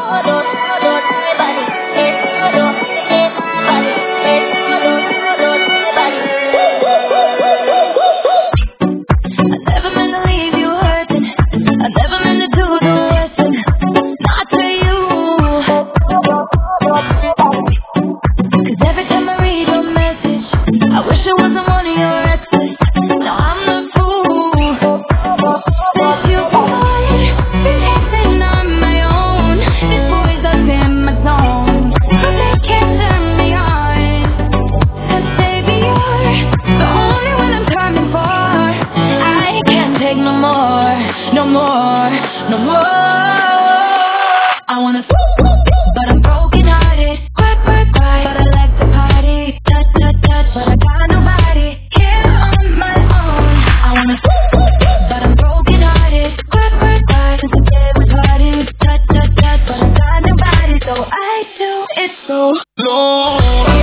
No more, no more. I wanna but I'm broken hearted. Quick, cry, but I like to party. Touch, but I got nobody here on my own. I wanna but I'm broken hearted. Quick, cry, since the day we party. Touch, but I got nobody, so I do it so long.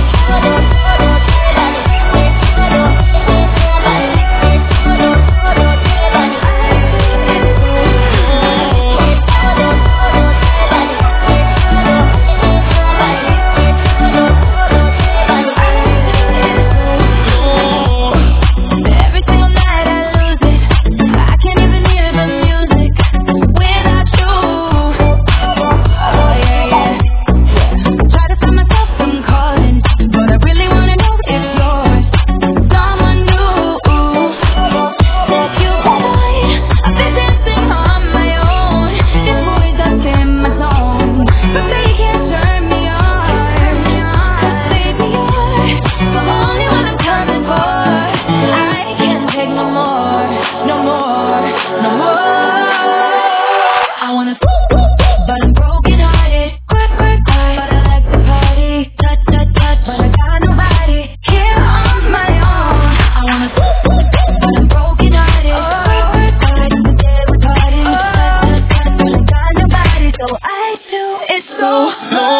But I'm broken hearted. Quick, cry, but I like to party. Touch, but I got nobody here on my own. I wanna but I'm broken hearted. Quick, cry, since the day we party. Touch, but I got nobody, so I do it so long.